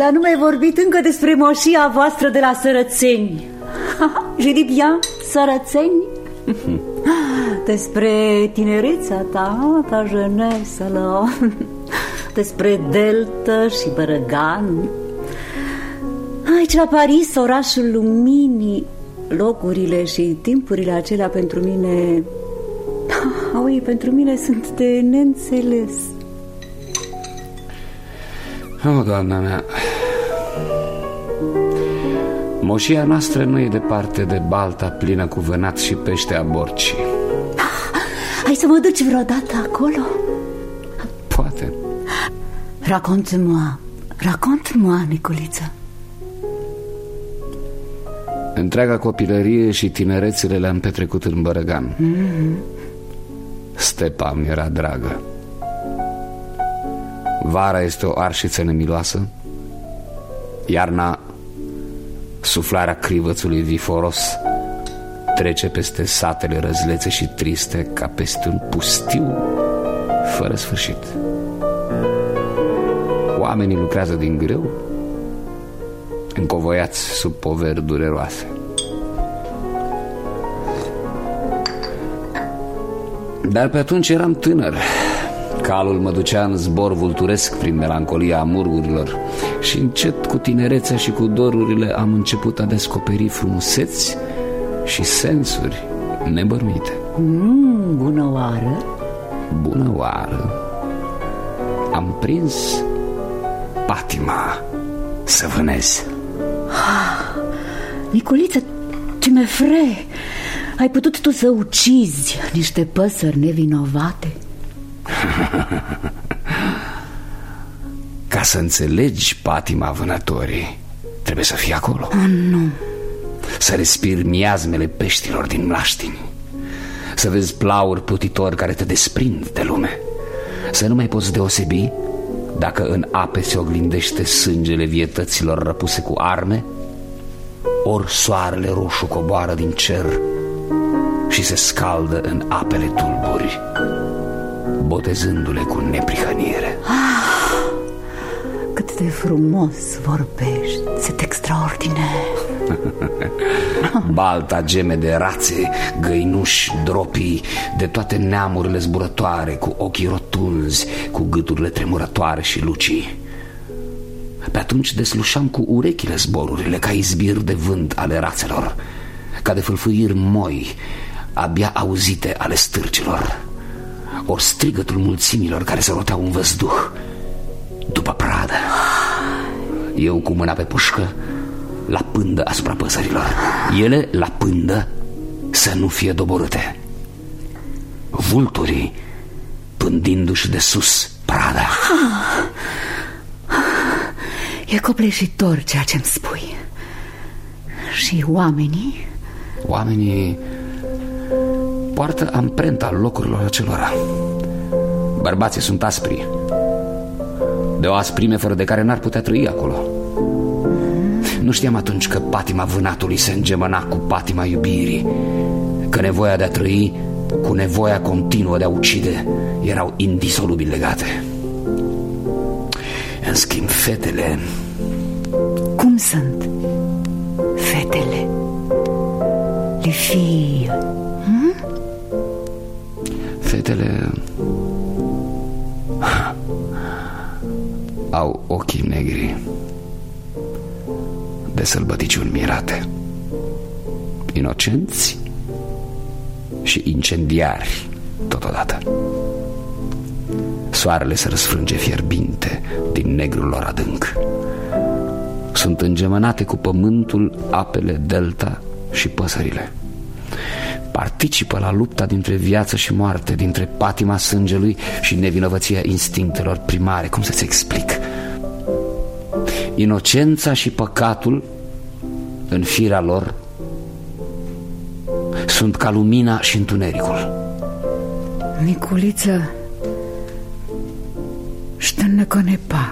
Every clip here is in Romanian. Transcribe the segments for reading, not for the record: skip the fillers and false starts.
Dar nu mi-ai vorbit încă despre moșia voastră de la Sărățeni. Je dis bien, Sărățeni. Despre tinerețea ta jeunesse la. Despre Delta și Bărăgan. Aici la Paris, orașul luminii, locurile și timpurile acelea pentru mine... pentru mine sunt de neînțeles. Doamna mea, moșia noastră nu e departe de balta plină cu vânat și pește a borcii. Hai să mă duci vreodată acolo? Poate. Raconte-moi, Niculiță. Întreaga copilărie și tinerețele le-am petrecut în Bărăgan. Stepa mi era dragă. Vara este o arșiță nemiloasă, iarna suflarea crivățului viforos trece peste satele răzlețe și triste ca peste un pustiu fără sfârșit. Oamenii lucrează din greu, încovoiați sub poveri dureroase. Dar pe atunci eram tânăr. Calul mă ducea în zbor vulturesc prin melancolia amurgurilor și încet, cu tinerețea și cu dorurile, am început a descoperi frumuseți și sensuri nebănuite. Bună oară! Bună oară! Am prins patima să vânez. Niculiță, ce m'effraie! Ai putut tu să ucizi niște păsări nevinovate? Ca să înțelegi patima vânătorii, trebuie să fii acolo. Nu. Să respiri miazmele peștilor din mlaștini, să vezi plauri plutitori care te desprind de lume, să nu mai poți deosebi dacă în ape se oglindește sângele vietăților răpuse cu arme, ori soarele roșu coboară din cer și se scaldă în apele tulburi, botezându-le cu neprihănire. Cât de frumos vorbești, c'est extraordinar. Balta geme de rațe, găinuși, dropii, de toate neamurile zburătoare, cu ochii rotunzi, cu gâturile tremurătoare și lucii. Pe atunci deslușam cu urechile zborurile ca izbiri de vânt ale rațelor, ca de fâlfâiri moi, abia auzite ale stârcilor, ori strigătul mulțimilor care se roteau în văzduh după pradă. Eu cu mâna pe pușcă la pândă asupra păsărilor, ele la pândă să nu fie doborâte, vulturii pândindu-și de sus prada. E copleșitor ceea ce-mi spui. Și oamenii? Oamenii poartă amprenta locurilor acelora. Bărbații sunt aspri, de o asprime fără de care n-ar putea trăi acolo. Nu știam atunci că patima vânatului se îngemăna cu patima iubirii, că nevoia de a trăi cu nevoia continuă de a ucide erau indisolubil legate. În schimb, fetele... Cum sunt fetele? Le filles? Fetele au ochii negri de sălbăticiuni mirate, inocenți și incendiari totodată. Soarele se răsfrânge fierbinte din negrul lor adânc. Sunt îngemănate cu pământul, apele, delta și păsările. Participă la lupta dintre viață și moarte, dintre patima sângelui și nevinovăția instinctelor primare. Cum să-ți explic? Inocența și păcatul în firea lor sunt ca lumina și întunericul. Niculiță, je ne connais pas.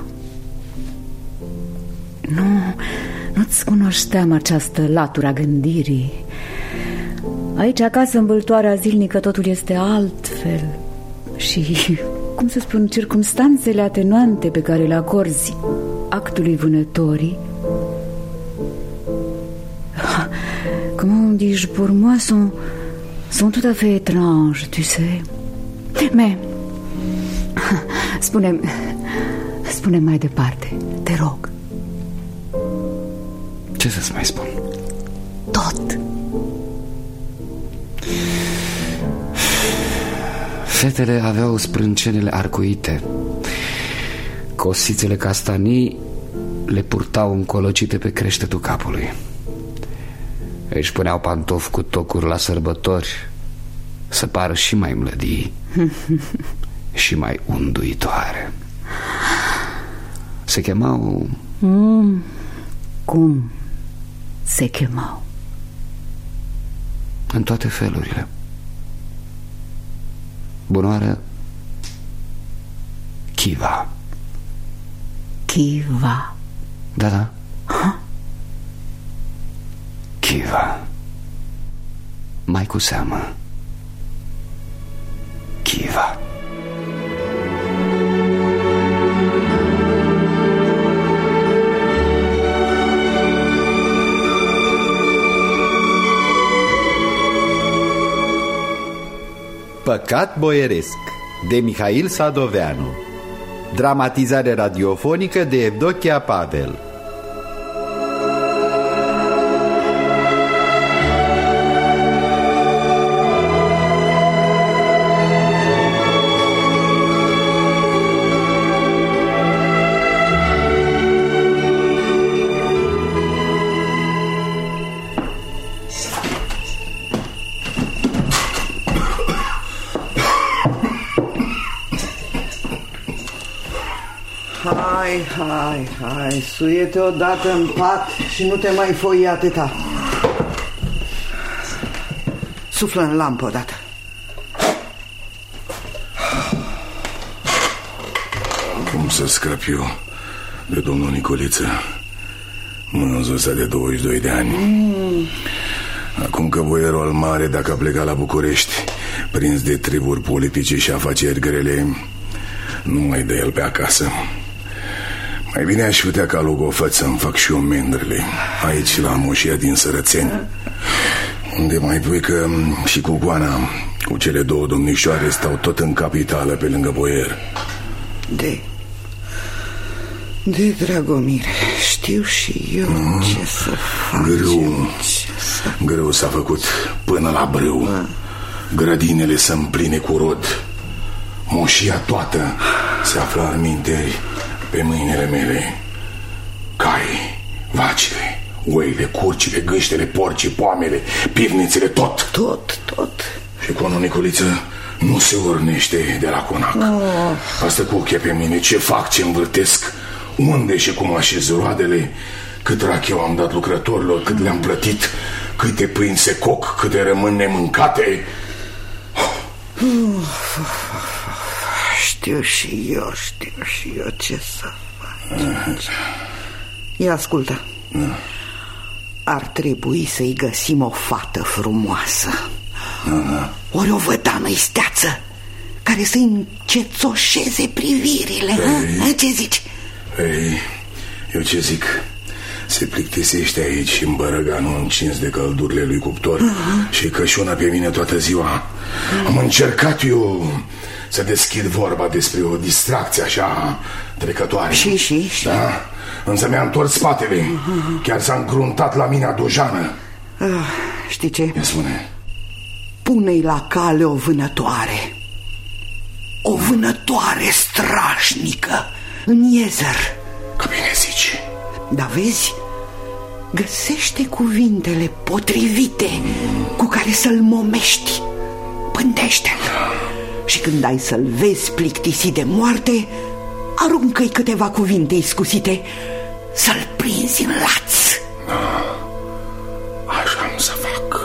Nu-ți cunoșteam această latură a gândirii. Aici, acasă, în bâltoarea zilnică, totul este altfel. Și, cum să spun, circumstanțele atenuante pe care le acorzi actului vânătorii. Comment dis-je, pour moi sont tout à fait étranges, tu sais. Mais spune mai departe, te rog. Ce să-ți mai spun? Tot. Fetele aveau sprâncenele arcuite. Cosițele castanii le purtau încolocite pe creștetul capului. Își puneau pantofi cu tocuri la sărbători să pară și mai mlădii și mai unduitoare. Se chemau... Cum se chemau? În toate felurile. Bunoară, Chiva. Chiva? Da. Chiva. Mai cu seamă, Chiva. Păcat boieresc, de Mihail Sadoveanu. Dramatizare radiofonică de Evdochia Pavel. Hai, suie-te odată în pat și nu te mai foi atâta. Suflă în lampă odată. Cum să scap eu de domnul Nicoliță? Mânzuța de 22 de ani. Acum că boierul al mare, dacă a plecat la București, prins de treburi politice și afaceri grele, nu mai dă el pe acasă. Mai bine aș putea ca logofăt să-mi fac și eu mendrele aici la moșia din Sărățeni, unde mai pui că și cu Goana, cu cele două domnișoare, stau tot în capitală pe lângă boier. De Dragomire, știu și eu ce să facem. Greu s-a făcut până la brâu. Grădinele se împline cu rod. Moșia toată se află în minteri pe mâinile mele. Cai, vacile, oile, curcile, gâștele, porcii, poamele, pivnițele, tot. Și conul Nicoliță nu se urnește de la conac. Asta cu ochii pe mine, ce fac, ce învârtesc, unde și cum așez roadele, cât racheu am dat lucrătorilor, cât le-am plătit, câte pâini se coc, câte rămân nemâncate. Știu și eu ce să fac. Ia ascultă. Ar trebui să-i găsim o fată frumoasă, ori o vădană isteață, care să-i încețoșeze privirile. Ce zici? Eu ce zic? Se plictisește aici în bărăganul încins de căldurile lui cuptor și cășuna pe mine toată ziua. Am încercat eu să deschid vorba despre o distracție așa trecătoare. Și? Da? Însă mi-a întors spatele. Chiar s-a încruntat la mine a dojană. Știi ce? Mi spune. Pune-i la cale o vânătoare. O vânătoare strașnică în Iezăr. Că bine zici. Da, vezi? Găsește cuvintele potrivite cu care să-l momești. Pândește-l. Și când ai să-l vezi plictisit de moarte, aruncă-i câteva cuvinte iscusite să-l prinzi în laț. Așa am să fac.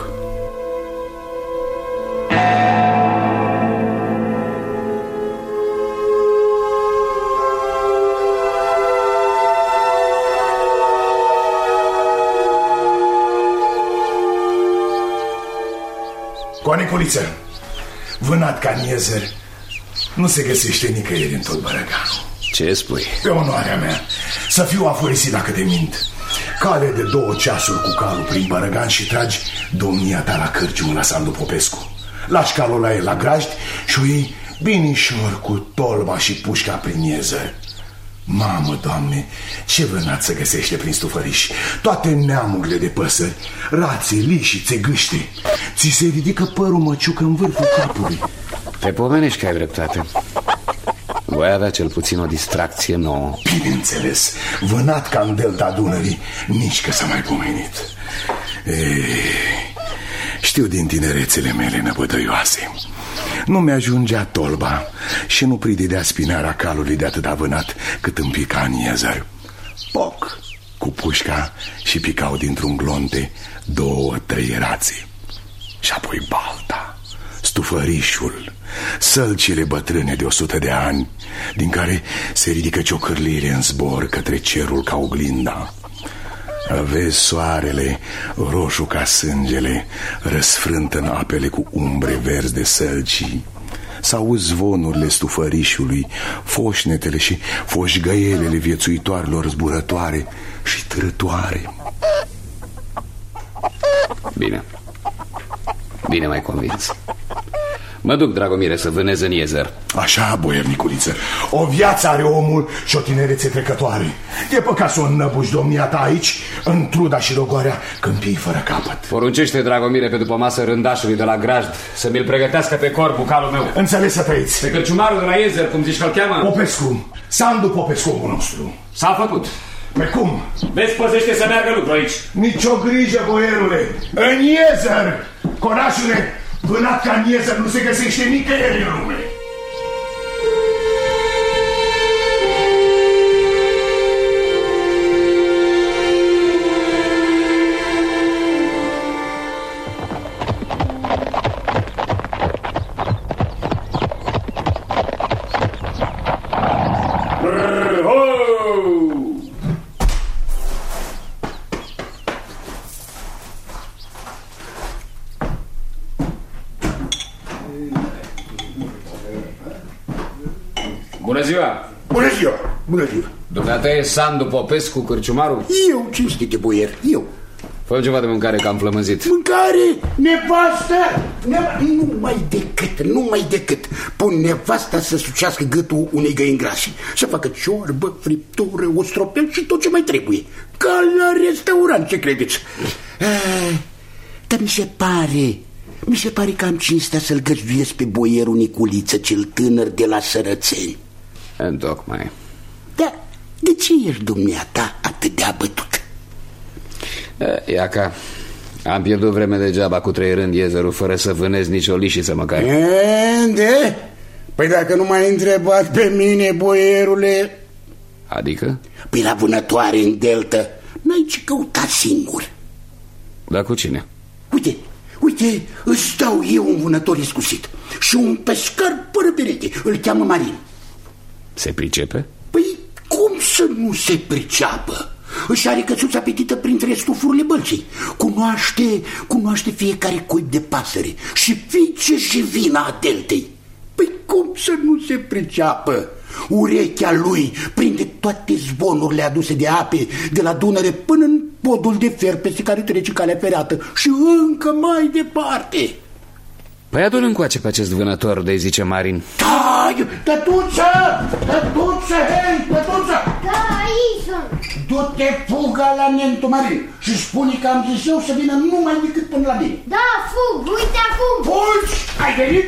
Coaniculiță, vânat ca în Iezăr, nu se găsește nicăieri în tot Bărăganul. Ce spui? Pe onoarea mea, să fiu afurisit dacă te mint. Cale de 2 ceasuri cu calul prin Bărăgan și tragi domnia ta la cârciumă la Sandu Popescu. Lași calul la el la grajd și o iei binișor cu tolba și pușca prin Iezăr. Mamă, Doamne, ce vânat se găsește prin stufăriș. Toate neamurile de păsări, rațe, liși, țegâște. Ți se ridică părul măciucă în vârful capului. Te pomenești că ai dreptate. Voi avea cel puțin o distracție nouă. Bineînțeles, vânat ca în delta Dunării, nici că s-a mai pomenit. Știu din tinerețele mele năbădăioase. Nu mi-ajungea tolba și nu pridedea spinarea calului de atâta vânat cât îmi pica în Iezăr. Poc cu pușca și picau dintr-un glonte 2-3 rațe. Și apoi balta, stufărișul, sălcile bătrâne de 100 de ani, din care se ridică ciocârlire în zbor către cerul ca oglinda. Vezi soarele, roșu ca sângele, răsfrânt în apele cu umbre verzi de sălcii. S-auzi zvonurile stufărișului, foșnetele și foșgăielele viețuitoarelor zburătoare și târătoare. Bine m-ai convins. Mă duc, Dragomire, să vânez în Iezăr. Așa, boier Niculiță, o viață are omul și o tinerețe trecătoare. E păcat să o înnăbuși domnia ta aici, în truda și rogoarea câmpiei fără capăt. Poruncește, Dragomire, pe după masă rândașului de la grajd să mi-l pregătească pe corp bucalul meu. Înțeles să trăiți. Pe cărciumarul de la Iezăr, cum zici că-l cheamă? Popescu, Sandu Popescu nostru. S-a făcut. Pe cum? Vezi, păzește să meargă lucru aici. Nici o grijă, boierule. În Iezăr, conașule, vânat ca în Iezăr nu se găsește nicăieri în lume. Bună ziua! Bună ziua! Bună ziua! Dumneata e Sandu Popescu, cârciumarul? Eu, cinstite boier, eu. Fă ceva de mâncare, că am flămânzit. Mâncare? Nevastă? Numai decât. Pun nevasta să sucească gâtul unei găini grase, să facă ciorbă, friptură, ostropel și tot ce mai trebuie. Ca la restaurant, ce credeți? Dar mi se pare că am cinstea să-l găzduiesc pe boierul Niculiță, cel tânăr de la Sărățeni. Întocmai. Da, de ce ești dumneata atât de abătut? Iaca, am pierdut vreme degeaba cu 3 rând Iezărul fără să vânez nicio lișiță măcar. De? Păi dacă nu m-ai întrebat pe mine, boierule... Adică? Păi la vânătoare în delta n-ai ce căuta singur. Dar cu cine? Uite, îți dau eu un vânător iscusit și un pescar fără pereche, îl cheamă Marin. Se pricepe? Păi cum să nu se priceapă? Își are căsuța petită printre stufurile bălcii. Cunoaște fiecare coip de pasăre și fice și vina a deltei. Păi cum să nu se priceapă? Urechea lui prinde toate zvonurile aduse de ape de la Dunăre până în podul de fer peste care trece calea ferată și încă mai departe. Păi adu-l încoace pe acest vânător, de-i zice Marin. Stai, tătuță! Hei, tătuță! Da, aici sunt. Du-te fuga la nentu Marin și spune că am zis eu să vină numai decât până la mine. Da, fug, uite acum. Fulgi, ai venit?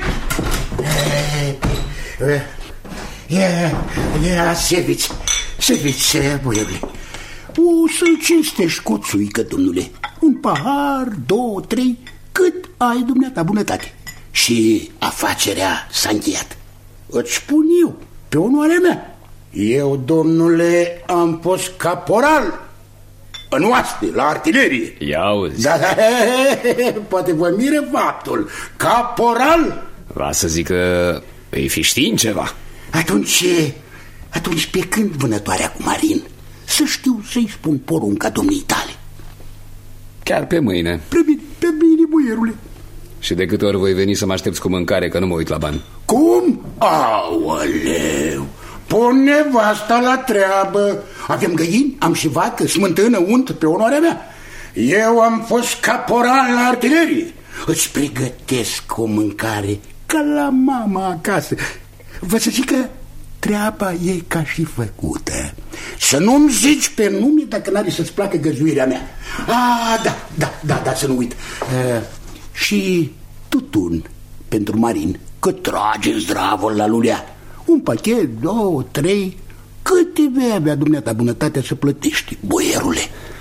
Seviți, boierule. Să-l cinstești cu o țuică, domnule. Un pahar, 2, 3, cât ai dumneata bunătate. Și afacerea s-a încheiat. Îți spun eu, pe onoarea mea. Eu, domnule, am fost caporal în oaste, la artilerie. Ia auzi. Da, poate vă mire faptul. Caporal. Va să zic că îi fi știin ceva. Atunci pe când vânătoarea cu Marin? Să știu să-i spun porunca domnii tale. Chiar pe mâine. Pe bine, boierule. Și de câte ori voi veni să mă aștepți cu mâncare, că nu mă uit la bani? Cum? Aoleu! Pun nevasta la treabă. Avem găini, am și vacă, smântână, unt pe onoarea mea. Eu am fost caporal la artilerie. Îți pregătesc o mâncare ca la mama acasă. Vă să zic că treaba e ca și făcută. Să nu-mi zici pe nume dacă n-are să-ți placă găzduirea mea. Da, să nu uit. Și tutun pentru Marin, că trage zdravul la lulea. Un pachet, 2, 3. Câte vei avea dumneata bunătatea să plătești, boierule?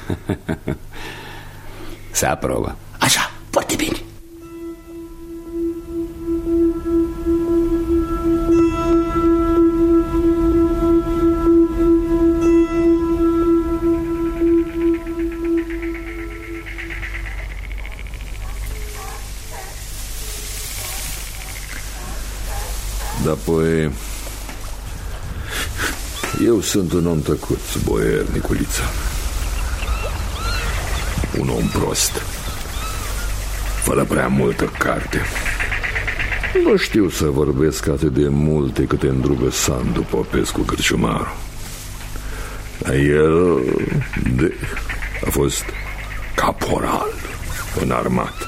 Se aprobă. Așa, foarte bine. Da, păi... Eu sunt un om tăcut, boier Niculiță. Un om prost, fără prea multă carte. Nu știu să vorbesc atât de multe câte îndrugă Sandu Popescu Cârciumaru. El a fost caporal în armată.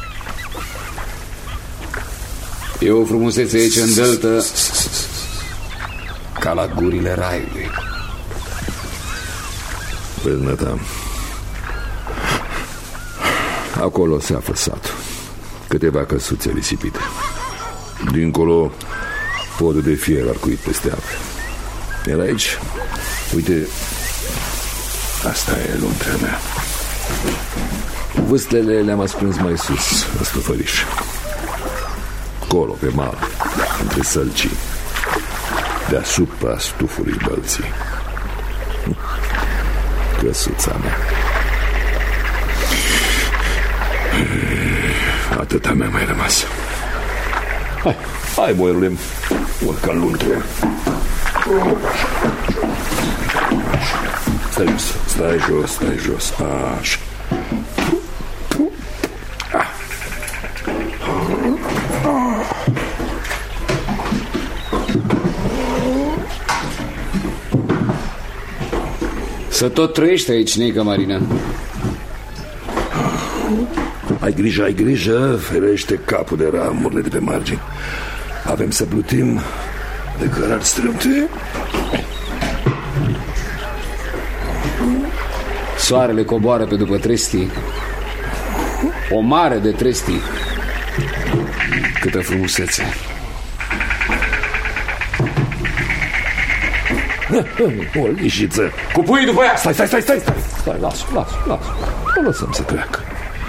E o frumusețe aici în delta ca la gurile raiului. Vezi, neta, acolo se află satul. Câteva căsuțe risipite. Dincolo, podul de fier arcuit peste apă. Iar aici, uite, asta e luntrea mea. Vâslele le-am ascuns mai sus, în stufăriș. Acolo, pe mal, între sălcii, deasupra stufului bălții. Căsuța mea. Atâta mi-a mai rămas. Hai, boierule, urcă în luntre. Stai jos, așa. Să tot trăiești aici, neică Marina. Ai grijă, ferește capul de ramurile de pe margini. Avem să plutim de cărari strâmte. Soarele coboară pe după trestii. O mare de trestii. Câtă frumusețe. O lișiță. Cu pui după ea. Stai, lasă. O lăsăm să treacă.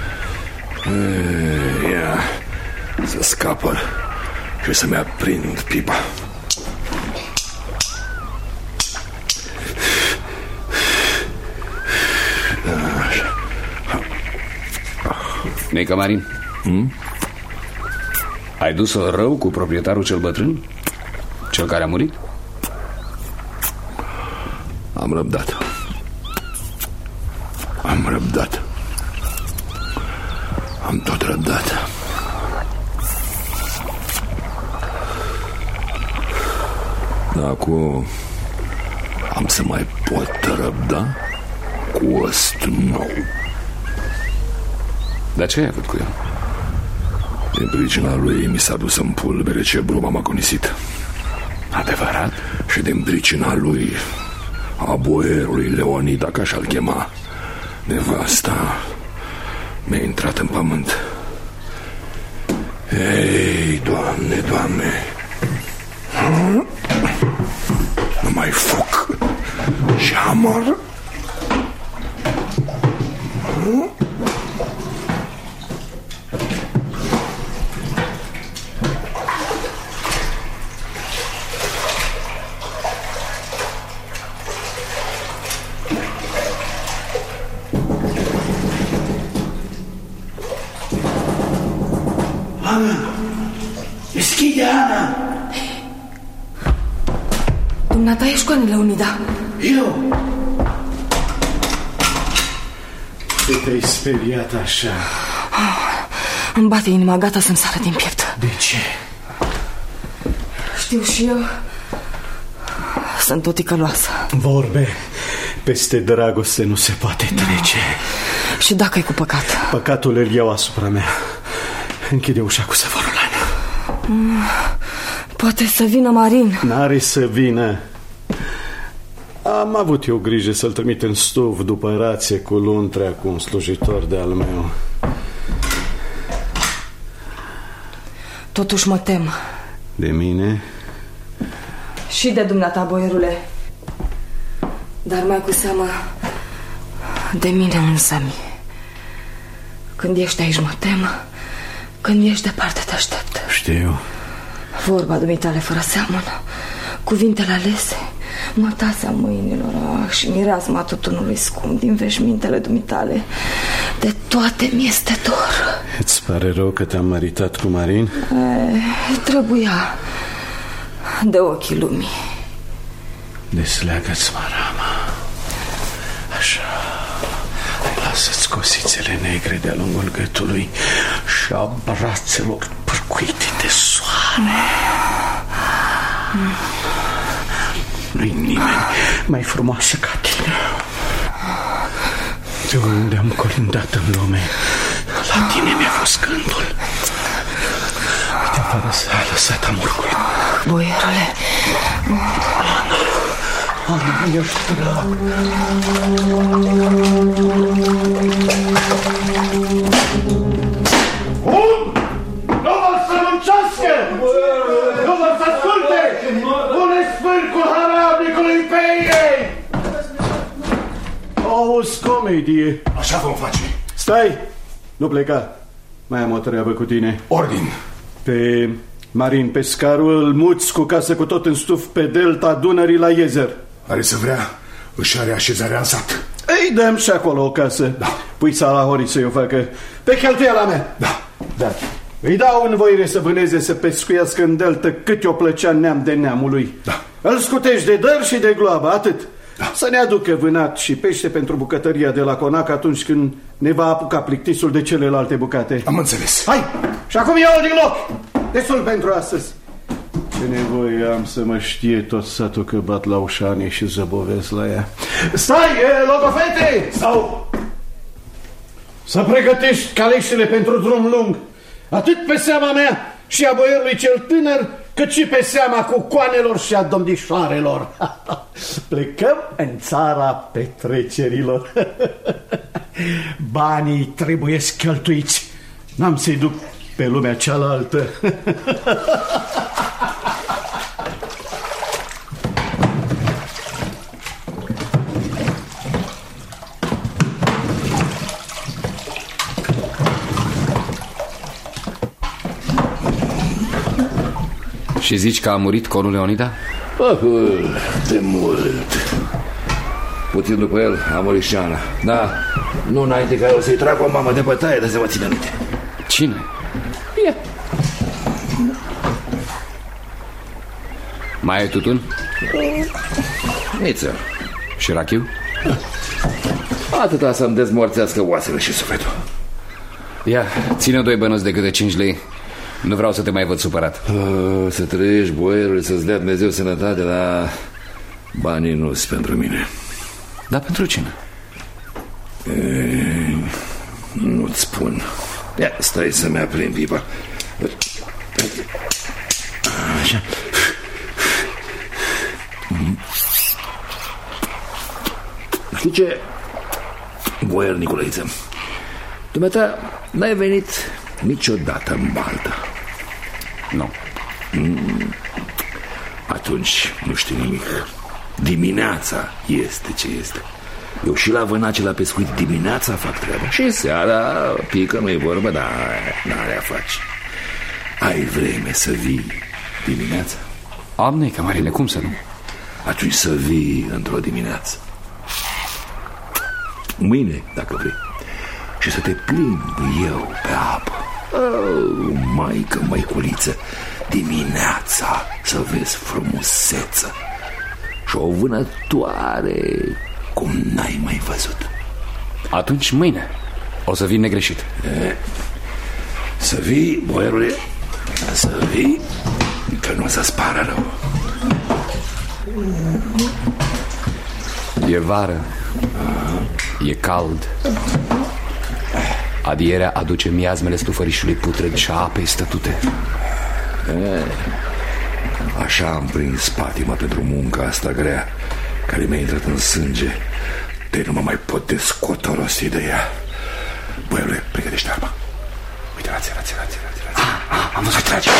Ia, să scapă și să-mi aprind pipa. Neică Marin, ai dus-o rău cu proprietarul cel bătrân? Cel care a murit? Am răbdat. Am tot răbdat. Acum am să mai pot răbda cu ăst nou. Dar ce ai avut cu el? Din pricina lui mi s-a dus în pulbere ce bruma m-a conisit. Adevărat? Și din pricina lui, a boierului Leonid, dacă așa-l chema, nevasta mi-a intrat în pământ. Ei, Doamne, numai foc și amor. Deschide, Ana! Dumneata ești cu Ani, Leonida? Eu? De te-ai speriat așa? Îmi bate inima, gata să-mi sară din piept. De ce? Știu și eu. Sunt tot ticăloasă. Vorbe peste dragoste nu se poate trece. Și dacă e cu păcat? Păcatul îl iau asupra mea. Închide ușa cu săvorul ăla. Poate să vină Marin. N-are să vină. Am avut eu grijă să-l trimit în stuf după rație cu luntrea cu un slujitor de-al meu. Totuși mă tem. De mine? Și de dumneata, boierule. Dar mai cu seamă de mine însămi. Când ești aici mă tem, când ești departe te aștept. Știu. Vorba dumitale fără seamănă, cuvintele alese, mătasea mâinilor și mireasma tutunului scump din veșmintele dumitale. De toate mi-este dor. Îți pare rău că te-am măritat cu Marin? Trebuia. De ochii lumii. Desleagă-ți marama. Așa. Lasă-ți cosițele negre de-a lungul gâtului și a brațelor pârcuite de soare. Nu-i nimeni mai frumoasă ca tine. De unde am colindat în lume, la tine mi-a fost gândul. Uite afară s-a lăsat amurgul. Boierule, Ana, ești drag. Nu vă să muncească! Nu vă să asculte! Pune sfârcul harabnicului pe ei! Auzi, comedie. Așa vom face. Stai! Nu pleca. Mai am o treabă cu tine. Ordin. Pe Marin Pescarul îl muți cu casă cu tot în stuf pe delta Dunării la Iezer. Are să vrea, își are așezarea în sat. Ei, dăm și acolo o casă. Da. Pui sala Horii să-i o facă pe cheltuiala mea. Da. Îi dau în voire să vâneze, să pescuiască în deltă cât o plăcea neam de neamului. Da. Îl scutești de dăr și de gloabă, atât. Da. Să ne aducă vânat și pește pentru bucătăria de la Conac atunci când ne va apuca plictisul de celelalte bucate. Am înțeles. Hai! Și acum iau din loc! Destul pentru astăzi. Ce nevoie am să mă știe tot satul că bat la ușanie și zăbovesc la ea. Stai, logofete! Sau să pregătești caleștile pentru drum lung, atât pe seama mea și a boierului cel tânăr, cât și pe seama cucoanelor și a domnișoarelor. Plecăm în țara petrecerilor. Banii trebuie cheltuiți. N-am să-i duc pe lumea cealaltă. Și zici că a murit conul Leonida? De mult. Puțin după el a murit și Ana. Da, nu înainte ca eu să-i trag o mamă de bătaie, de să mă ține minte. Cine? Ea. Mai ai tutun? Niță. Și rachiu? Atâta să-mi dezmorțească oasele și sufletul. Ia, ține 2 bănuți de câte 5 lei. Nu vreau să te mai văd supărat. Să trăiești, boierule, să-ți dea Dumnezeu sănătate, dar banii nu-s pentru mine. Dar pentru cine? Nu-ți spun. Ia, stai să-mi aprind pipa. Așa. Știi ce, boier Nicolaiță? Dumneata, n-ai venit niciodată în baltă. Nu. Atunci nu știu nimic. Dimineața este ce este. Eu și la vânace la pescuit dimineața fac treaba. Și seara pică, nu-i vorba, dar n-are a face. Ai vreme să vii dimineața? Am necă, Marine, cum să nu? Atunci să vii într-o dimineață. Mâine, dacă vrei. Și să te plimbi eu pe apă. Maică, măiculiță, dimineața să vezi frumuseță și o vânătoare cum n-ai mai văzut. Atunci mâine o să vin negreșit. Să vii, boierule, să vii, că nu o să-ți pară rău. E vară, e cald. Adierea aduce miazmele stufărișului putred și a apei stătute. Așa am prins patima pentru munca asta grea, care mi-a intrat în sânge. De nu mă mai pot descotorosi de ea. Băiule, pregătește arma. Uite, rație. Am văzut, trage.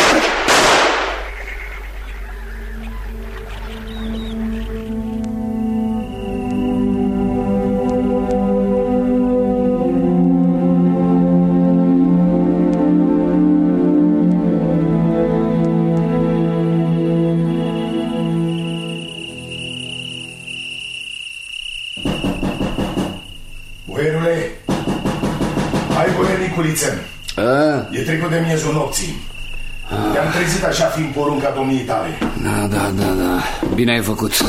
E trecut de miezul nopții. Te-am trezit așa fiind porunca domniei tale. Da. Bine ai făcut.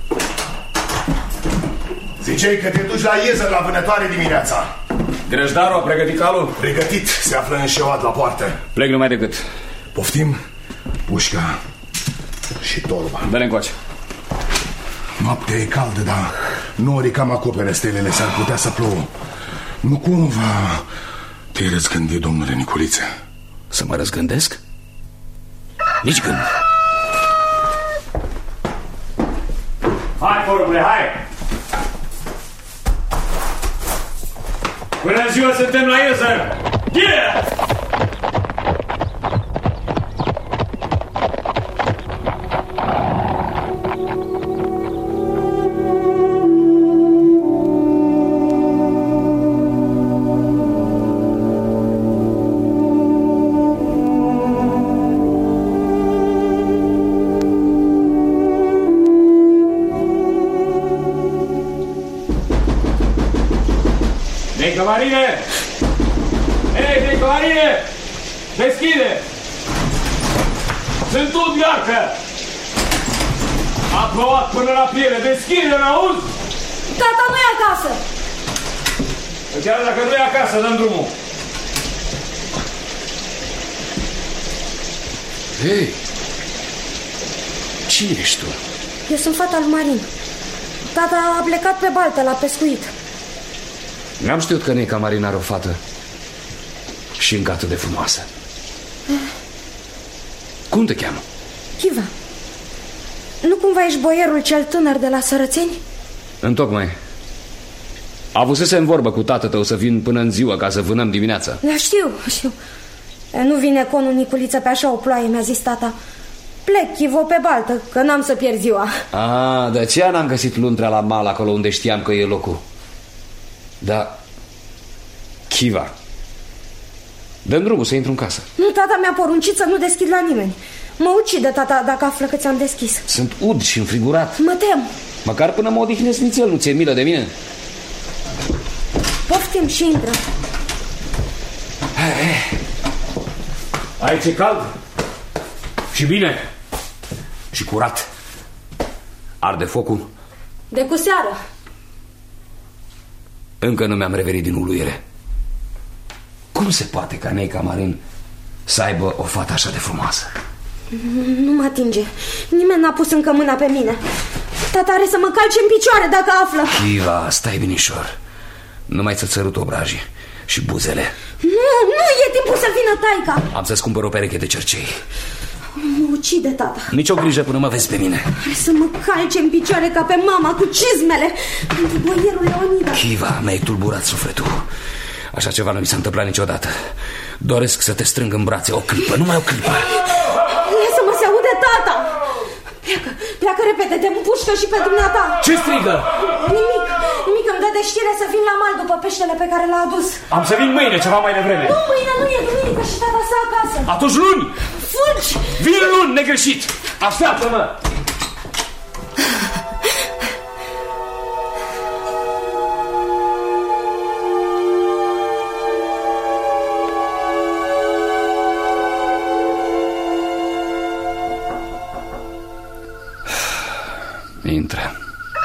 Ziceai că te duci la Iezăr la vânătoare dimineața. Grăjdarul a pregătit calul? Pregătit, se află înșeuat la poartă. Plec numai decât. Poftim? Pușca și torba. Dă-le încoace. Noaptea e caldă, dar norii cam acoperă stelele, s-ar putea să plouă. Nu cumva te-ai răzgândit, domnule Niculiță? Să mă răzgândesc? Nici gând. Hai, porumbule, hai! Bună ziua, suntem la Iezăr! Yeah! Marine! Ei, Nico Marine! Deschide! Sunt un garcă! A plouat până la piele! Deschide, n-auzi? Tata nu e acasă! Chiar dacă nu e acasă, dăm drumul! Hei! Cine ești tu? Eu sunt fata lui Marin. Tata a plecat pe baltă la pescuit. N-am știut că Nica Marin are o fată și încă atât de frumoasă. Cum te cheamă? Chiva. Nu cumva ești boierul cel tânăr de la Sărățeni? Întocmai. Avusese în vorbă cu tatăl tău să vin până în ziua ca să vânăm dimineața. Da, știu. Nu vine conul Niculiță pe așa o ploaie, mi-a zis tata. Plec, Chivo, pe baltă, că n-am să pierd ziua. De aceea n-am găsit luntrea la mal acolo unde știam că e locul. Da, Chiva, dă-mi drumul să intru în casă. Nu, tata mi-a poruncit să nu deschid la nimeni. Mă ucide tata dacă află că ți-am deschis. Sunt ud și înfrigurat. Mă tem. Măcar până mă odihnesc nițel, nu ți-e milă de mine? Poftim și intră. Aici e cald și bine și curat. Arde focul? De cu seară. Încă nu mi-am revenit din uluire. Cum se poate ca Nica Marin să aibă o fată așa de frumoasă? Nu mă atinge. Nimeni n-a pus încă mâna pe mine. Tata are să mă calce în picioare dacă află. Chiva, stai binișor. Numai ți-a țărut obrajii și buzele. Nu e timpul să vină taica. Am să-ți cumpăr o pereche de cercei. Mă ucide tata. Nici o grijă până mă vezi pe mine. Are să mă calce în picioare ca pe mama cu cizmele pentru boierul Leonida. Chiva, mi-ai tulburat sufletul. Așa ceva nu mi s-a întâmplat niciodată. Doresc să te strâng în brațe o clipă, numai o clipă. Lasă-mă să aude tata. Pleacă repede, te împușcă și pe dumneata. Ce strigă? Nimic, îmi dă de știre să vin la mal după peștele pe care l-a adus. Am să vin mâine, ceva mai devreme. Nu, mâine nu e duminică și tata s-a acasă. Atunci luni. Fulgi. Vin luni, negreșit. Așteaptă-mă. Intră.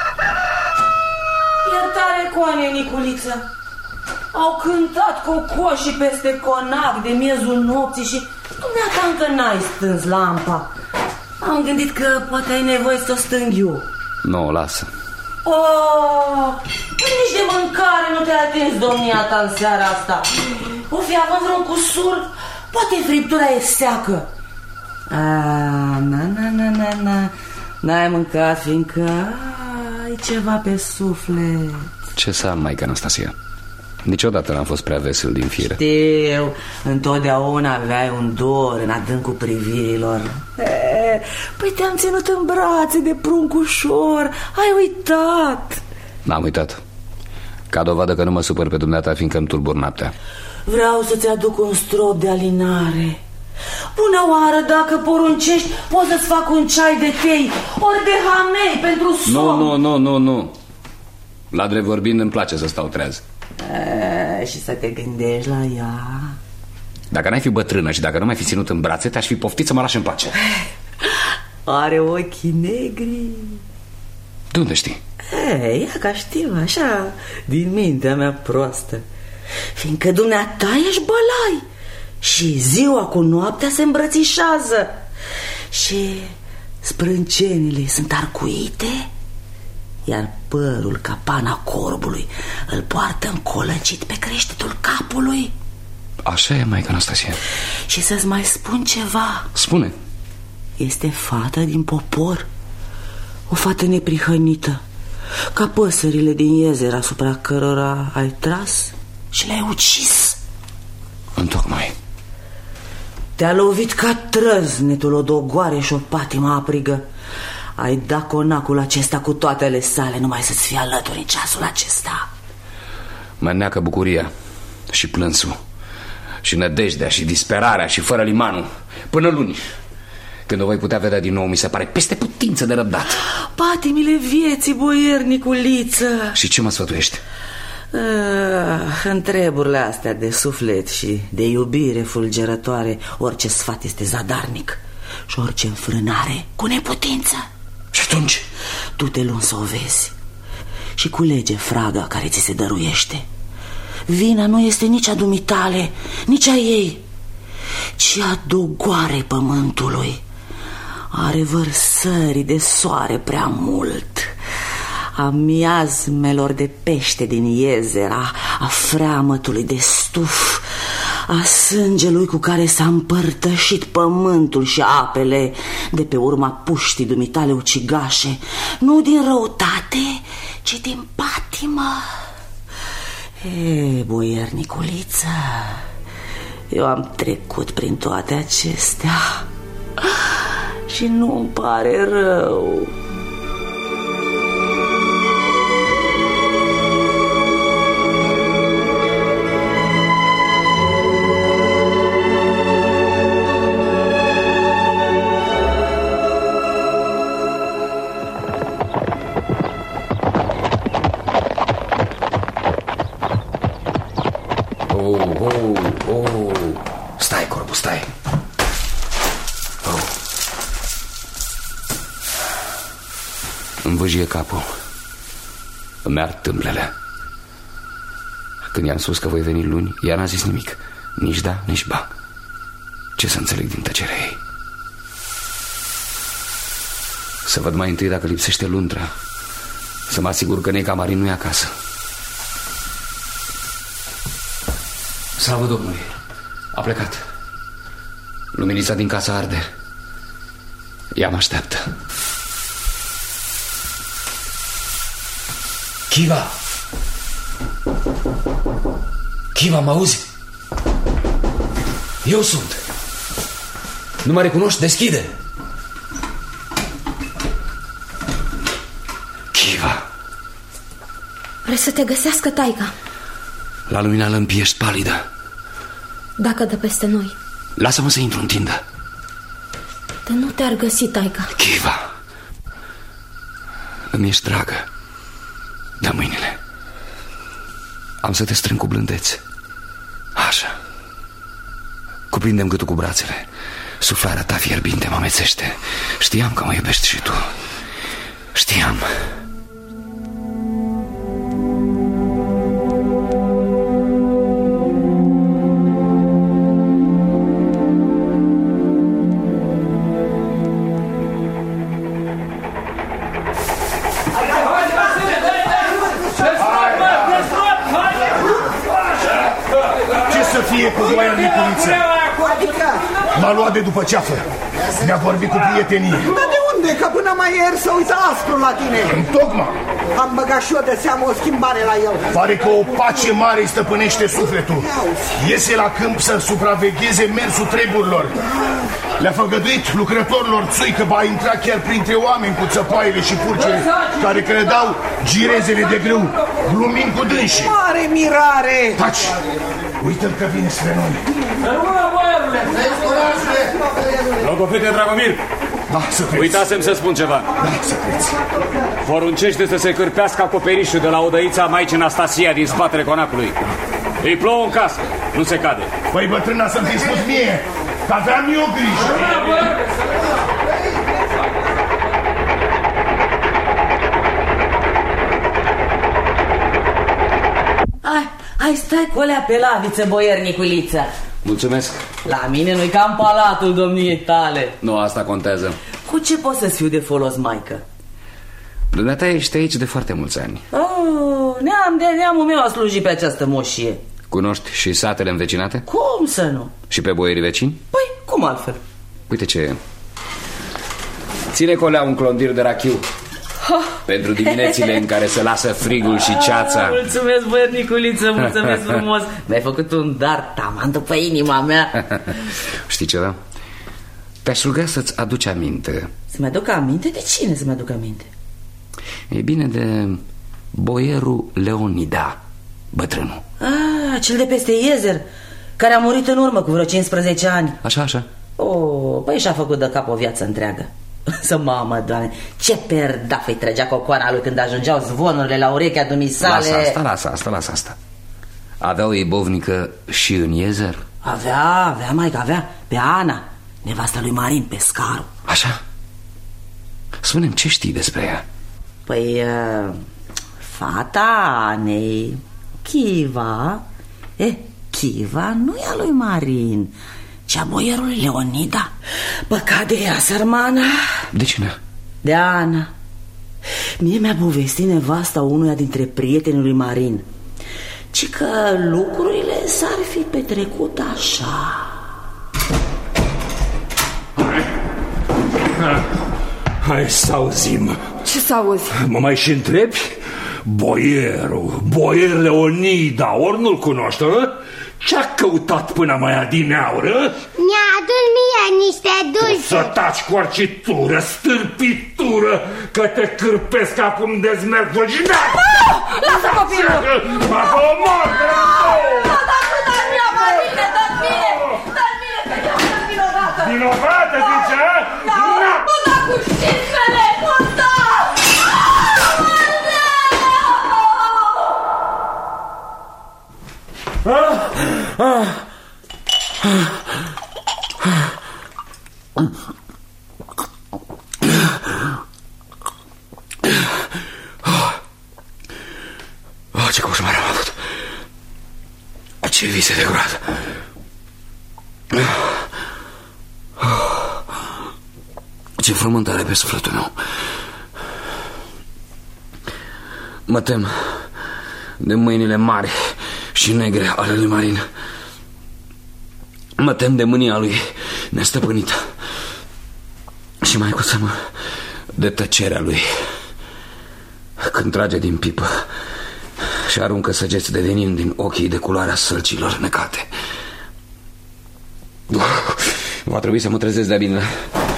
Iertare, coane, Niculiță. Au cântat cocoșii peste conac de miezul nopții și dumneata încă n-ai stâns lampa. Am gândit că poate ai nevoie să o stâng eu. Nu, lasă. Nici de mâncare nu te-ai atins, domnia ta, în seara asta. O fi având vreun cusur, poate friptura e seacă. Na. N-ai mâncat, fiindcă ai ceva pe suflet. Ce să am, maică Anastasia? Niciodată n-am fost prea vesel din fire. Știu, întotdeauna aveai un dor în adâncul privirilor. Păi te-am ținut în brațe de pruncușor. Ai uitat. N-am uitat. Ca dovadă că nu mă supăr pe dumneata, fiindcă îmi tulbur noaptea. Vreau să-ți aduc un strop de alinare. Bună oară, dacă poruncești, pot să-ți fac un ceai de tei, ori de hamei pentru somn. Nu. La drept vorbind, îmi place să stau treaz. Și să te gândești la ea. Dacă n-ai fi bătrână și dacă nu mai fi ținut în brațe, te-aș fi poftit să mă lași în pace. Are ochii negri. De unde știi? Ia ca știu, așa, din mintea mea proastă. Fiindcă dumneata ești bălai și ziua cu noaptea se îmbrățișează și sprâncenile sunt arcuite, iar părul ca pana corbului îl poartă încolăcit pe creștetul capului. Așa e, maică Anastasia. Și să-ți mai spun ceva. Spune. Este fată din popor, o fată neprihănită, ca păsările din iezer asupra cărora ai tras și le-ai ucis. Întocmai. Te-a lovit ca trăznetul o dogoare și o patimă aprigă. Ai dat conacul acesta cu toate ale sale, numai să-ți fie alături în ceasul acesta. Mă neacă bucuria și plânsul și nădejdea și disperarea și fără limanul. Până luni, când o voi putea vedea din nou, mi se pare peste putință de răbdat. Patimile vieții, boier Niculiță. Și ce mă sfătuiești? În treburile astea de suflet și de iubire fulgerătoare, orice sfat este zadarnic și orice înfrânare cu neputință. Și atunci? Tu te luni să o vezi și culege fraga care ți se dăruiește. Vina nu este nici a dumitale, nici a ei, ci a dogoare pământului. Are vărsări de soare prea mult, a miazmelor de pește din iezera, a freamătului de stuf, a sângelui cu care s-a împărtășit pământul și apele de pe urma puștii dumitale ucigașe, nu din răutate, ci din patimă. Boier Niculiță, eu am trecut prin toate acestea și nu-mi pare rău. Stai, Corbu, stai. Îmi vâjie capul. Îmi ard tâmplele. Când i-am spus că voi veni luni, ea n-a zis nimic. Nici da, nici ba. Ce să înțeleg din tăcerea ei? Să văd mai întâi dacă lipsește luntra, să mă asigur că Necamarin nu e acasă. Slavă Domnului, a plecat. Luminița din casă arde. Ea mă așteaptă. Chiva! Chiva, mă auzi? Eu sunt. Nu mă recunoști? Deschide! Chiva! Vrei să te găsească taica? La lumina lămpii ești palidă. Dacă dă peste noi. Lasă-mă să intru în tindă. Dar nu te-ar găsi taica. Chiva, îmi ești dragă. Dă mâinile. Am să te strâng cu blândețe. Așa. Cuprindem gâtul cu brațele. Suflarea ta fierbinte mă amețește. Știam că mă iubești și tu. Știam. fie cu voia Niculiță. Adică? M-a luat de după ceafă. Mi-a vorbit cu prietenie. Dar de unde? Că până mai ieri să uita aspru la tine. Întocmai. Am băgat și eu de seamă o schimbare la el. Pare că o pace mare îi stăpânește sufletul. Iese la câmp să supravegheze mersul treburilor. Le-a făgăduit lucrătorilor țui că va intra chiar printre oameni cu țăpaile și purcele care credeau girezele de grâu, glumind cu dânsii. Mare mirare! Taci! Uită-l că vine spre noi. Logofete Dragomir! Da, să creți. Uitasem să spun ceva. Da, să creți. Poruncește să se cârpească acoperișul de la odăița Maicii Anastasia din spatele conacului. Îi plouă în casă, nu se cade. Păi bătrâna să-mi fi spus mie, că aveam eu grijă. Hai, stai cu alea pe laviță, boier Niculiță. Mulțumesc. La mine nu-i cam palatul domniei tale. Nu, asta contează. Cu ce pot să-ți fiu de folos, maică? Dumneata ești aici de foarte mulți ani. Neamul meu a slujit pe această moșie. Cunoști și satele învecinate? Cum să nu? Și pe boierii vecini? Păi, cum altfel? Uite ce... Ține colea un clondir de rachiu pentru diminețile în care se lasă frigul și ceața. Mulțumesc, boier Niculiță, mulțumesc frumos. Mi-ai făcut un dar taman după inima mea. Știi ceva? Te-aș ruga să-ți aduci aminte. Să-mi aduc aminte? De cine să-mi aduc aminte? E bine, de boierul Leonida, bătrânul. Cel de peste Iezer, care a murit în urmă cu vreo 15 ani. Așa. Păi și-a făcut de cap o viață întreagă. Să mamă, Doamne, ce perdaf îi trăgea cocoana lui când ajungeau zvonurile la urechea dumisale. Lasă asta. Avea o ibovnică și în Iezer? Avea, maică, avea. Pe Ana, nevasta lui Marin, pescarul. Așa? Spune-mi, ce știi despre ea? Păi, fata Anei, Chiva. Chiva nu e a lui Marin, ci a boierului Leonida. Păcat de ea, sărmana. De cine? De Ana. Mie mi-a povestit nevasta unuia dintre prietenii lui Marin, ci că lucrurile s-ar fi petrecut așa. Hai să auzim. Ce să auzi? Mă mai și întrebi? Boier Leonida, ori nu-l cunoști, hă? Ce-a căutat până mai adineaură? Mi-a adus mie niște dulce. Să taci cu arcitură, stârpitură, că te cârpesc acum de-ți văginac! Lasă copilul! Mă omor! Dă-mi mine, că eu sunt vinovată! Vinovată, zice, hă? Nu da cu științele! Nu da! Ce coșmar am avut. Ce vise de groază. Ce frământare pe sufletul meu. Mă tem de mâinile mari și negre ale lui Marin. Mă tem de mânia lui nestăpânită. Și mai cu seamă de tăcerea lui când trage din pipă și aruncă săgeți de venin din ochii de culoarea sălcilor necate. Va trebui să mă trezesc de-a bine.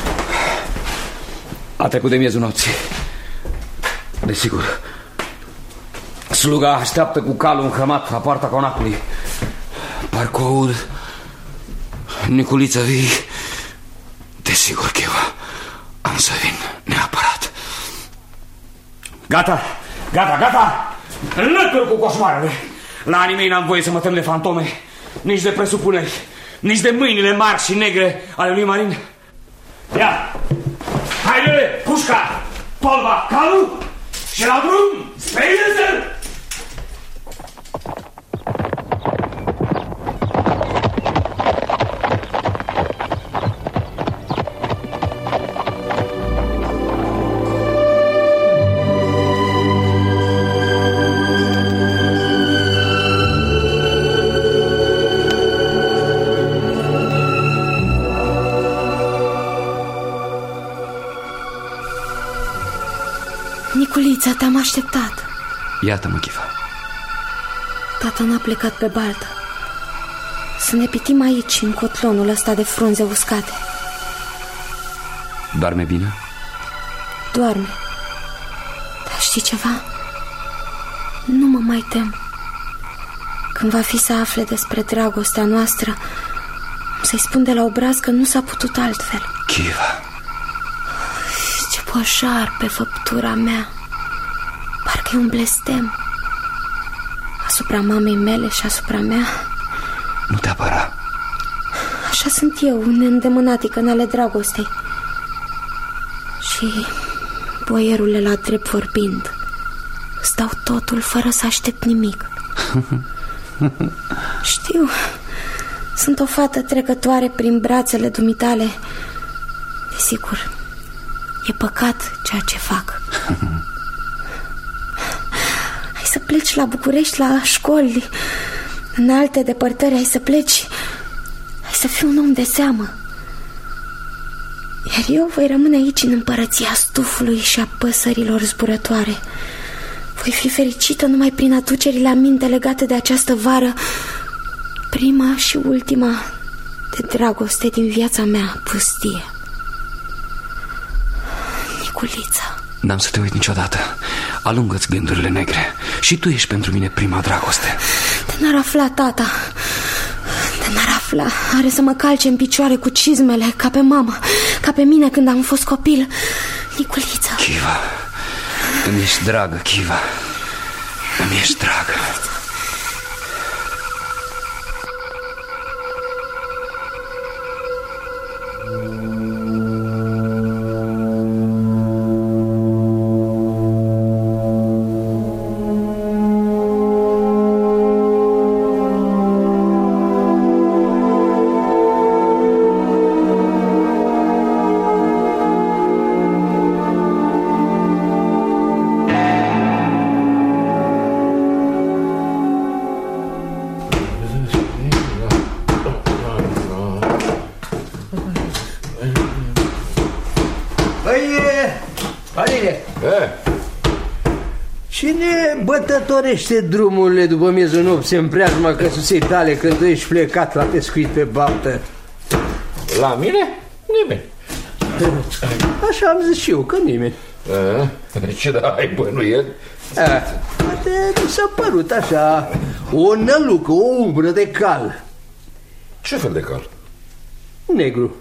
A trecut de miezul nopții. Desigur, sluga așteaptă cu calul înhămat la poarta conacului. Parcă aud Niculiță vii. Desigur că eu am să vin neapărat. Gata! Înlături cu coșmarele. La anii mei n-am voie să mă tem de fantome, nici de presupuneri, nici de mâinile mari și negre ale lui Marin. Ia! Haide, pușca, polva, calul și la drum spre Iezer! Niculița, te-am așteptat. Iată-mă, Chiva. Tata n-a plecat pe baltă. Să ne pitim aici, în cotlonul ăsta de frunze uscate. Doarme bine? Doarme. Dar știi ceva? Nu mă mai tem. Când va fi să afle despre dragostea noastră, să-i spun de la obraz că nu s-a putut altfel. Chiva. Ce poșar pe făptura mea. Parcă e un blestem asupra mamei mele și asupra mea. Nu te apăra. Așa sunt eu, neîndemânatică în ale dragostei. Și, boierule, la drept vorbind, îți dau totul fără să aștept nimic. Știu, sunt o fată trecătoare prin brațele dumitale. Desigur, e păcat ceea ce fac. Hai să pleci la București, la școli, în alte depărtări, hai să pleci. Hai să fii un om de seamă. Iar eu voi rămâne aici în împărăția stufului și a păsărilor zburătoare. Voi fi fericită numai prin aducerile aminte legate de această vară, prima și ultima de dragoste din viața mea pustie. Niculița. N-am să te uit niciodată. Alungă-ți gândurile negre. Și tu ești pentru mine prima dragoste. De n-ar afla tata. De n-ar afla. Are să mă calce în picioare cu cizmele, ca pe mama, ca pe mine când am fost copil. Niculița. Chiva, îmi ești dragă, Chiva. Îmi ești dragă. Cine bătătorește drumurile după miezul nopții în preajma căsuței tale când tu ești plecat la pescuit pe baltă? La mine? Nimeni. Așa am zis și eu, că nimeni. Ce da, ai bănuieli? Poate mi s-a părut așa o nălucă, o umbră de cal. Ce fel de cal? Negru.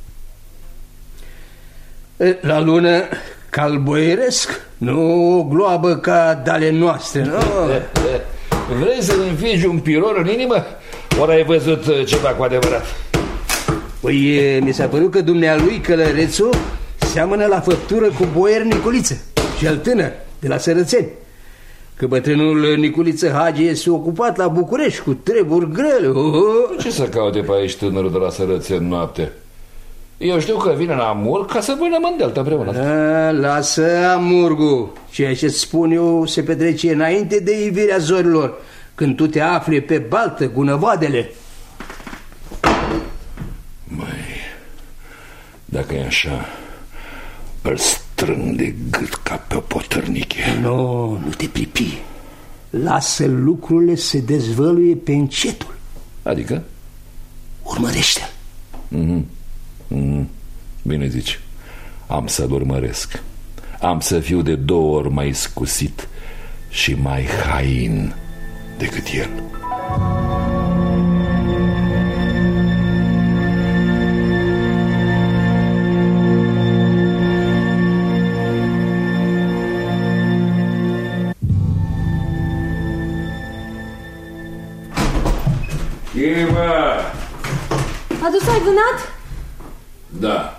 La lună cal boieresc, nu o gloabă ca de-ale noastre, nu? Vrei să-mi înfigi un piror în inimă? Ori ai văzut ceva cu adevărat? Păi mi s-a părut că dumnealui Călărețu seamănă la făptură cu boier Niculiță, cel tânăr de la Sărățeni. Că bătrânul Niculiță Hagi este ocupat la București cu treburi grele. Ce să caute pe aici tânărul de la Sărățeni noapte? Eu știu că vine la Amur ca să vână mândeltă împreună. Lasă amurgul. Ceea ce spun eu se petrece înainte de ivirea zorilor, când tu te afli pe baltă cu năvoadele. Măi, dacă e așa, îl strâng de gât ca pe o potărniche. Nu te pripi. Lasă lucrurile să se dezvăluie pe încetul. Adică? Urmărește-l. Bine zici. Am să-l urmăresc. Am să fiu de 2 ori mai scusit și mai hain decât el. Eva! Adus ai vânat? Da.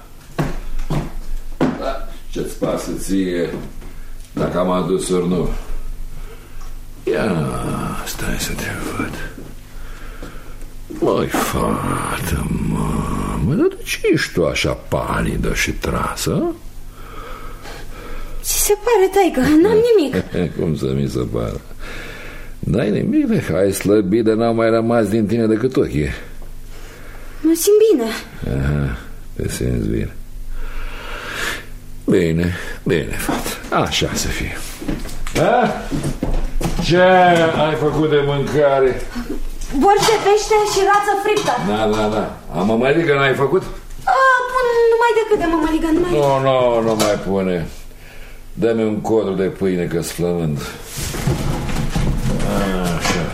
Ce-ți pasă ție dacă am adus ori nu? Ia, stai să te văd. Măi, fată, mă, dar de ce ești tu așa palidă și trasă? Ți se pare, taică? N-am nimic. Cum să mi se pară? N-ai nimic, hai slăbit, de n-au mai rămas din tine decât ochii. Mă simt bine. Aha, te simți bine. Bine, bine, fată. Așa să fie. Da? Ce ai făcut de mâncare? Borș de pește și rață friptă. Da. A mămăligă n-ai făcut? Pun numai decât de mămăligă, numai. Nu mai pune. Dă-mi un codru de pâine că-s flămând. Așa.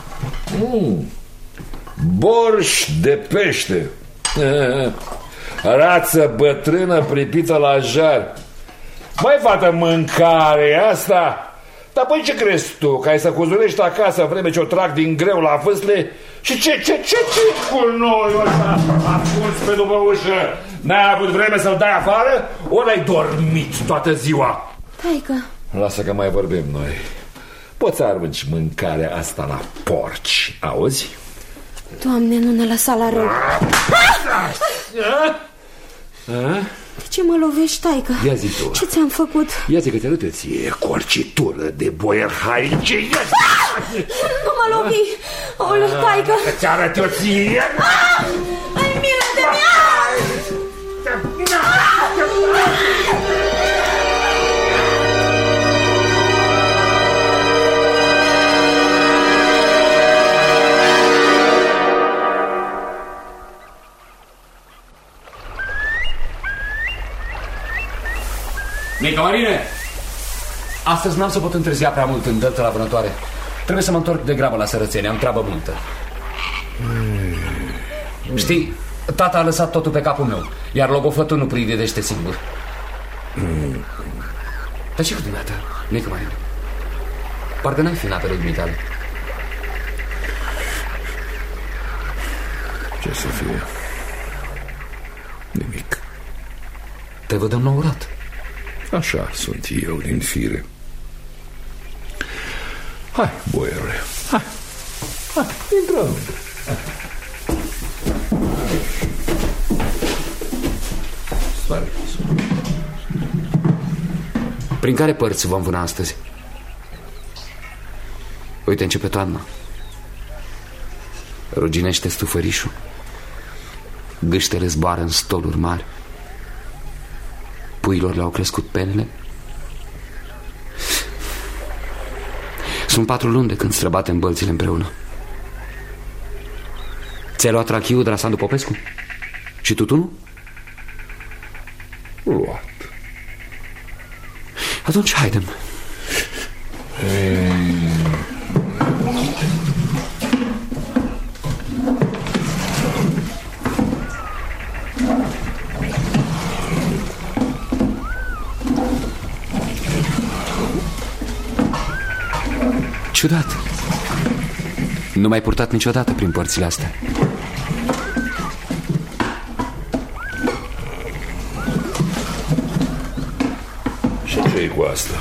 Borș de pește. Rață bătrână pripită la jar. Mai fată, mâncare asta? Dar păi ce crezi tu? Că ai să cuzurești acasă vreme ce o trag din greu la vâsle? Și ce cu noi ăsta ascuns pe după ușă? N-ai avut vreme să-l dai afară? Ori ai dormit toată ziua? Taică. Lasă că mai vorbim noi. Poți să arunci mâncarea asta la porci, auzi? Doamne, nu ne lăsa la rău. De ce mă lovești, taică? Ia zi tu. Ce ți-am făcut? Ia zi că te arătă ție corcitură de boier hainice. Nu mă lovi! Oleu, taică! Că ți arăt eu ție! Ai milă de mea! Mică Marine, astăzi n-am să pot întârzia prea mult în dăltă la vânătoare. Trebuie să mă întorc de grabă la Sărățeni, am treabă multă. Știi, tata a lăsat totul pe capul meu, iar logofătul nu privedește singur. Dar ce cu dumneata, Mică Marine? Parcă n-ai fi în apele dumitale. Ce să fie? Nimic. Te văd înlăurat. Așa sunt eu din fire. Hai, boierule, hai, intrăm. Stai. Prin care părți vom vâna astăzi? Uite, începe toamna. Ruginește stufărișul. Gâștele zboară în stoluri mari. Puilor le-au crescut penele. Sunt 4 luni de când străbatem bălțile împreună. Ți-ai luat rachiul de la Sandu Popescu? Și tutunul? Luat. Atunci haidem. Ciudat. Nu m-ai purtat niciodată prin părțile astea. Și ce-i cu asta?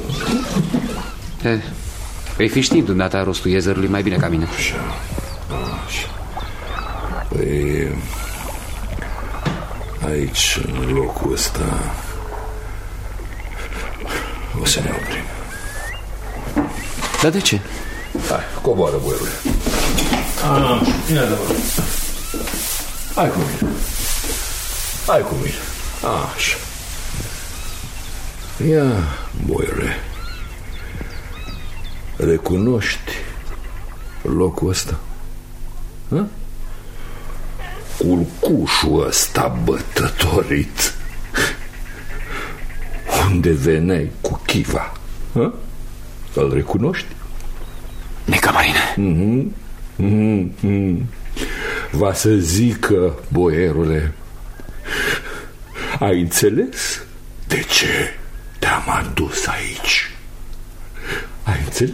Vei fi știind dumneata rostul iezărului mai bine ca mine. Așa. Păi, aici, în locul ăsta, o să ne oprim. Dar de ce? Hai, coboară, boierule. Bine, adevărat. Hai cu mine. Hai cu mine. Așa. Ia, boierule. Recunoști locul ăsta? Ha? Culcușul ăsta bătătorit unde veneai cu chiva? Ha? Îl recunoști? Mică Marine. Va să zică, boierule, ai înțeles de ce te-am adus aici? Ai înțeles?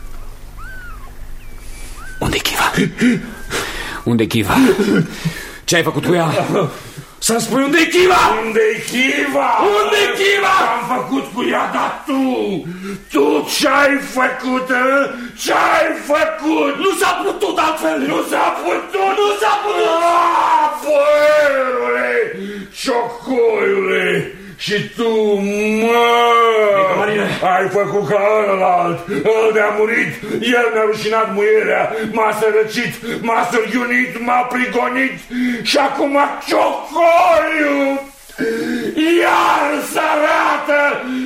Unde-i chiva? Unde-i chiva? Ce ai făcut cu ea? Să-mi spui unde-i chiva? Unde-i chiva? Unde-i chiva? Ce-am făcut cu ea, dar tu ce-ai făcut? Ce-ai făcut? Nu s-a putut altfel. Nu s-a putut? Nu s-a putut. Boierule, ciocoiule, și tu, ai făcut ca ălalt, ăl de-a murit, el mi-a rușinat muierea, m-a sărăcit, m-a sârghiunit, m-a prigonit și acum ciocoiul Iar se arată!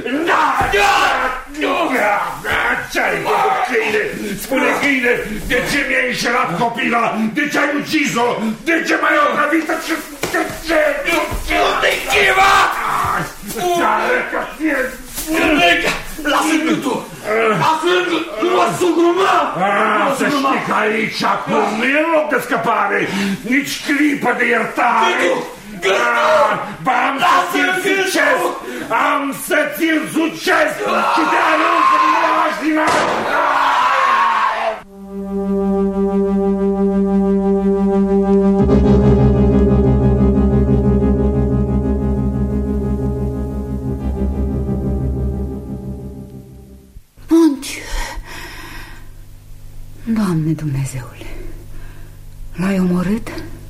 Ce-ai făcut, câine? Spune, câine, de ce mi-ai înșelat copila? De ce ai ucis-o? De ce m-ai otrăvit? De ce? Nu-te chiva! Lasă gâtul! Lasă gâtul! Nu o sugruma! Să știi că aici acum nu e loc de scăpare, nici clipă de iertare! Am să ți-l succes! Am să ți-l succes! Și te arunc în mașina! Doamne Dumnezeule, l-ai omorât?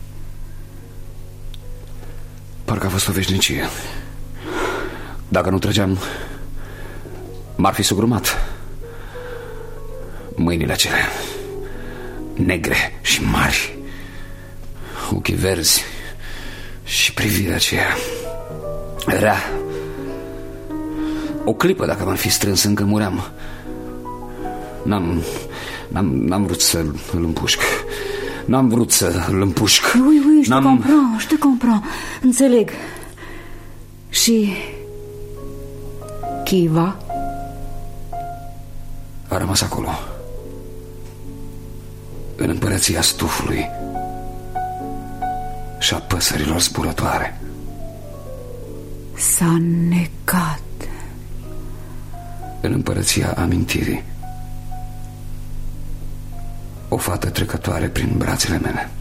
Parcă a fost o veșnicie. Dacă nu trăgeam, m-ar fi sugrumat. Mâinile acelea negre și mari, ochii verzi și privirea aceea rea. O clipă, dacă m-ar fi strâns, încă muream. N-am vrut să-l împușc. N-am vrut să-l împușc. Oui, je te comprends. Înțeleg. Și Kiva a rămas acolo, în împărăția stufului și a păsărilor zburătoare. S-a necat în împărăția amintirii. O fată trecătoare prin brațele mele.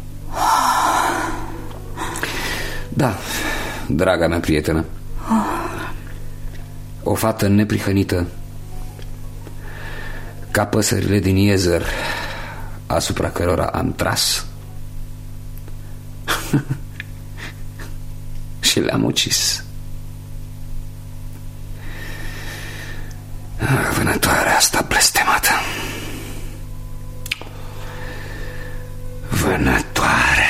Da, draga mea prietenă, o fată neprihănită, ca păsările din Iezer, asupra cărora am tras și le-am ucis. Vânătoarea asta blestemată. Vânătoare.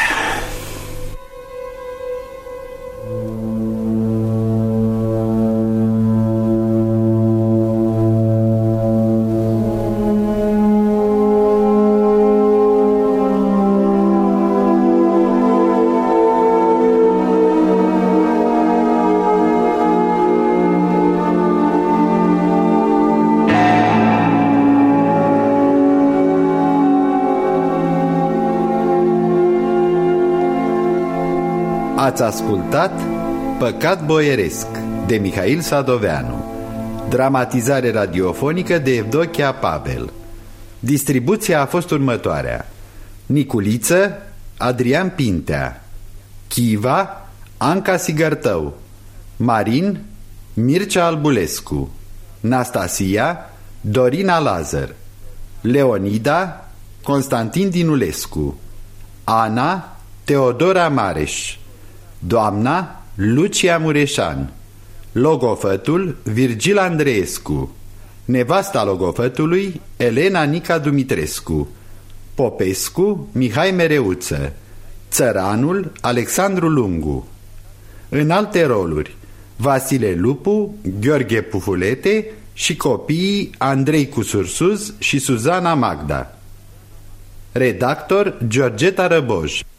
Ați ascultat Păcat boieresc de Mihail Sadoveanu, dramatizare radiofonică de Evdochia Pavel. Distribuția a fost următoarea: Niculiță, Adrian Pintea; Chiva, Anca Sigărtău; Marin, Mircea Albulescu; Nastasia, Dorina Lazar; Leonida, Constantin Dinulescu; Ana, Teodora Mareș; Doamna, Lucia Mureșan; logofătul, Virgil Andreescu; nevasta logofătului, Elena Nica Dumitrescu; Popescu, Mihai Mereuță; țăranul, Alexandru Lungu. În alte roluri: Vasile Lupu, Gheorghe Pufulete și copiii Andrei Cusursuz și Suzana Magda. Redactor, Georgeta Răboj.